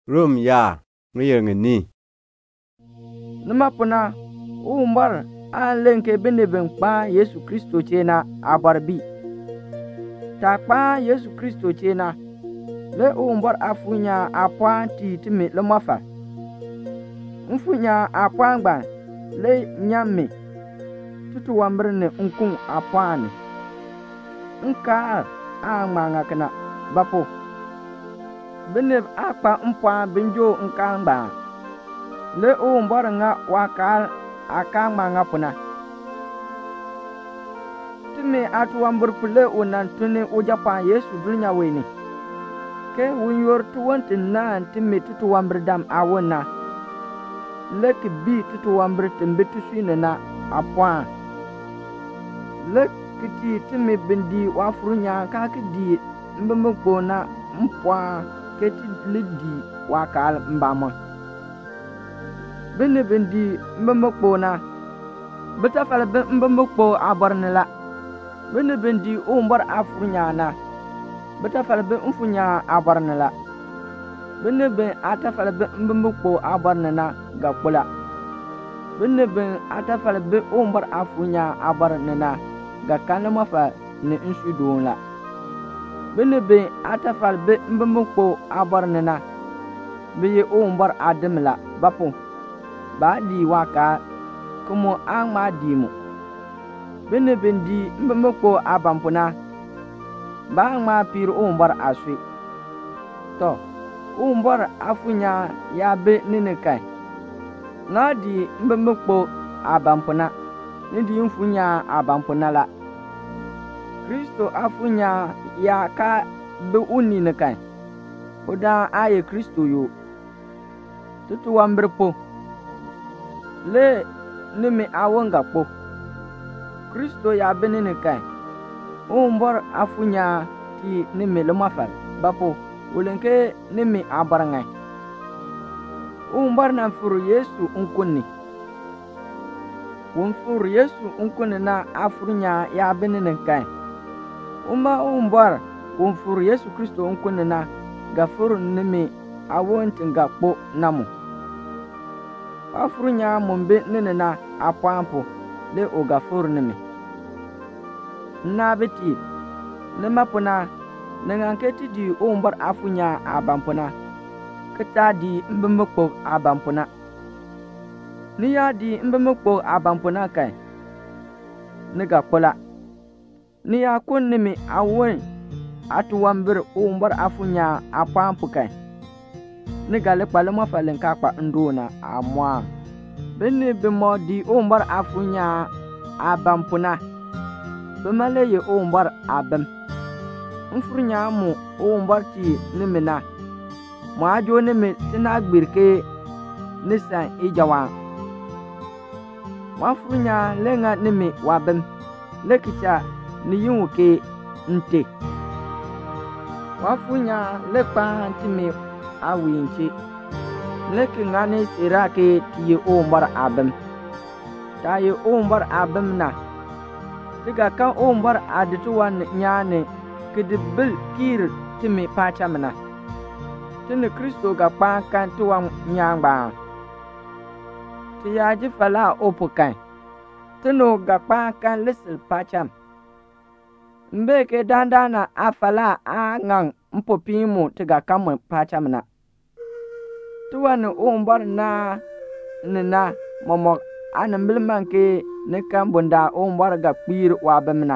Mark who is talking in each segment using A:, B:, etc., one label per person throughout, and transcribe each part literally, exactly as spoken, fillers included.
A: rum ya ngirngni
B: nima puna umbar an lenke bene ben kpa Yesu Kristo chena abarbi ta kpa Yesu Kristo chena le umbar afunya apwa ti timi le mafa mfunya apwa ngba le nyame tutu wambrne unkun apwa ni nka a ngmanga kana bapo bene akpa mpwa benjo nka ngba le umbar nga wakal aka ngmanga puna timi atu wambur pule unan tuni ujapa Yesu dunya weni ke wunyor tuwanti na timi tutu wambur dam awona le ki bi tutu wambur timbi tusine na apwa le kiti timi bindi wafurunya ka kidi mbembo na mpwa keti lidi wakal mbama bene bindi mbembo na betafal mbembo abarnela bene bindi umbar afurunya na betafal be mfunya abarnela bene be atafal be mbembo abarnena gakula bene be atafal be umbar afurunya abarnena ga kanama fa ne insudun la bene be atafal be mbembo abarnena be ye umbar adamla bapo ba di waka kumo angma dimu bene bendi mbembo abampuna ba angma pir umbar aswi to umbar afunya ya be nene kai ngadi mbembo abampuna nidi mfunya abampuna la Kristo afunya ya ka be uni ne kai oda aye Kristo yo tutu wambrpo le nimi awonga po Kristo ya be nene kai umbar afunya ti nimi le mafal bapo ulenke nimi abarangai umbar na furu Yesu unkunni Wumfur Yesu unkunni na afurunya ya benene kai Uma umbar wumfur Yesu Kristo unkunni na gafuru nimi awontin gakpo namu afurunya mumbe nene na apampo le o gafuru nimi na beti nema puna nenganketi di umbar afunya abampuna keta di mbemekpo abampuna ni ya di mbemekpo abampuna kai ni gakpola ni ya kun nimi awon atuwambir umbar afunya apampu kai ni gale kpalema falen kakpa ndona amwa benne bemo di umbar afunya abampuna bemale ye umbar abam mfurunya mu umbar ti nimina mo ajo nimi tina gbirke nisan ijawa wafurunya lenga nimi wabam lekicha ni yunke nte wafurunya lekpa ntimi awinchi leki ngani sirake ti umbar abam ta ye umbar abam na tiga kan umbar adituwan nyane kidibil kir timi pachamna tini Kristo ga kpan kan tuwan nyangba ti yaji fala opukan tino ga kpan kan lisil pacham mbeke dandana afala a ngang mpopimu tiga kan pachamna tuwan umbar na nina momok anambil manke ne kan bunda umbar ga kpir wabamna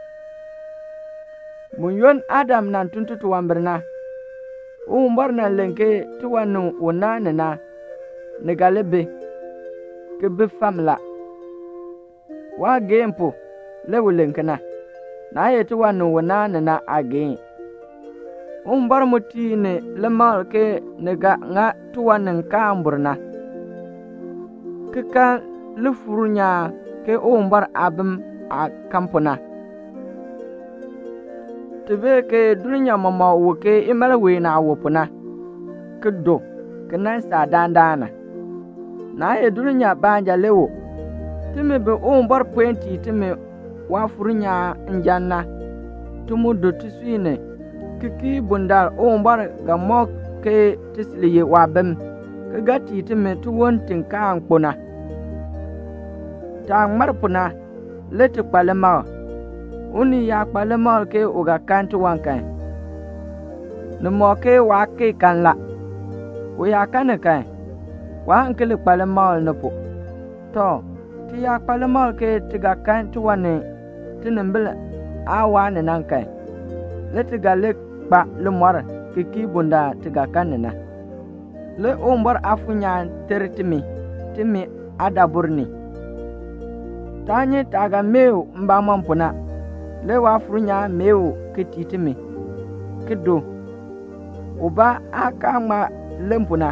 B: munyon Adam nan tuntutu wambirna umbar nan lenke tuwanu unana na negalebe kebe famla wa gempo lewu lenkana na ye tuwanu unana na again umbar mutine lemal ke nega nga tuwanin kamburna kika lufurunya ke umbar abim a kampuna tebe ke dunya mama woke imala we na wopuna kedo kenan sa dandana na ye dunya banja lewo timi be umbar pointi timi wa furunya njanna tumu do tisine kiki bundal umbar ga mok ke tisli ye wa bem ke gati timi tu won tin kan kpona ta mar puna le ti kpalema uni ya kpalema ke uga kan tu wan kan no mo ke wa ke kan la o ya kan kan wa ankele kpalema no po to ti ya kpalema ke ti ga kan tu wan tinin bil a wa ne nan kan le ti ga le kpa le mor ke ki bunda ti ga kan na le ombor afunya tertimi timi adaburni tanye taga meu mba mampuna le wa funya meu kititimi kido uba aka ma lempuna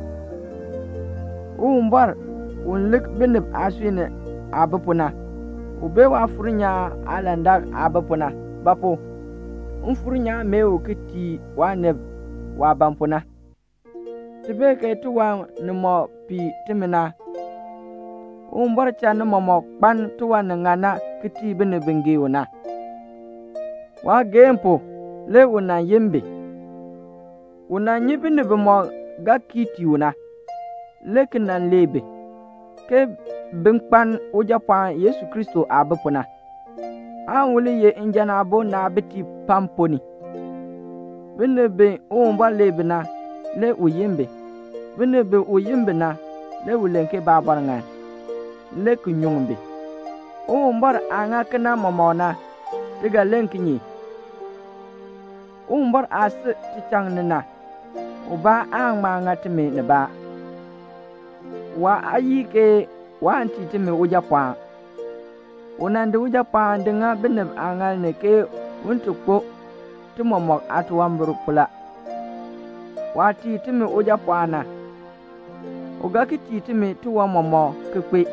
B: ombor unlik binib aswine abupuna ube wa funya alanda abupuna bapo unfunya meu kiti wa neb wa bampuna tibe ke tuwa numo pi timina umbar cha numo mo kpan tuwa ngana kiti bene bengi una wa gempo le una yembe una nyibine bemo ga kiti una lekinan lebe ke binkpan ujapa Yesu Kristo abupuna an wuli ye injana bo na biti pamponi bene be umbar lebe na le uyimbe bene be uyimbe na le wulenke babar nga le kunyumbe o mbar anga kana momona tiga lenkinyi o mbar as tichang na uba ang manga timi ne ba wa ayike wa anti timi ujapa unande ujapa ndinga bene anga ne ke untukpo timomok atwamburu pula wati timi uja pwana ugaki titimi tuwa momo kekwe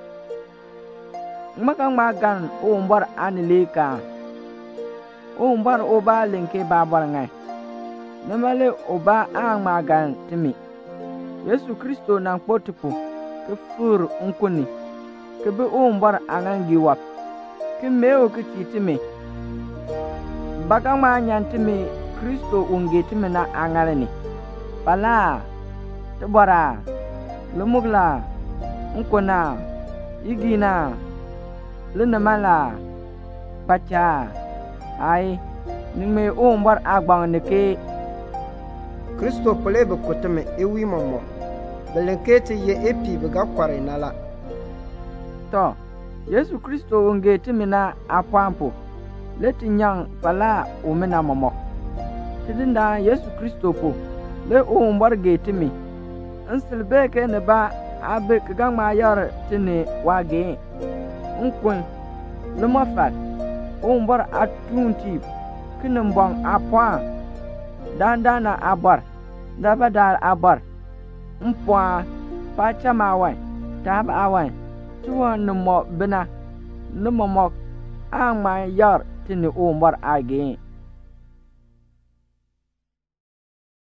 B: maka magan umbar anileka umbar oba lenke babar ngai namale oba ang magan timi Yesu Kristo nang potupu ke fur unkuni ke be umbar angangi wap ke meo ke titimi baka ma nyantimi Kristo unge timi na angalani pala tebara lumugla unkona igina lunamala pacha ai ningme umbar agbang neke
C: Kristo pele be koteme ewi momo belenkete ye epi be ga kware nala
B: to Yesu Kristo unge timi na apampo leti nyang pala umena momo tidinda Yesu Kristo po le umbar getimi ansilbe ke ne ba abe kagang ma yar tini wage unkun lumafat umbar atunti kinambang apwa dandana abar dabadal abar mpwa pacha mawan tab awan tuwa numo bina numo mok ang ma yar tini umbar age